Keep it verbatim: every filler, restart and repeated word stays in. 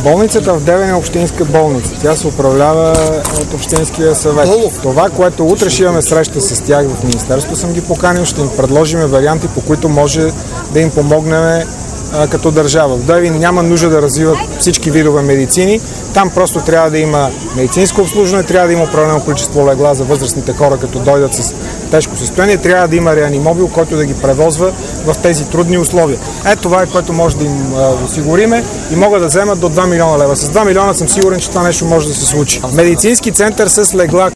Болницата в Девин е общинска болница. Тя се управлява от общинския съвет. Това, което утре ще имаме среща с тях в министерството, съм ги поканил, ще им предложим варианти, по които може да им помогнем като държава. В Девин няма нужда да развиват всички видове медицини. Там просто трябва да има медицинско обслужване, трябва да има определено количество легла за възрастните хора, като дойдат с тежко състояние, трябва да има реанимобил, който да ги превозва в тези трудни условия. Е, това е, което може да им а, осигуриме и могат да вземат до два милиона лева. С два милиона съм сигурен, че това нещо може да се случи. Медицински център с легла,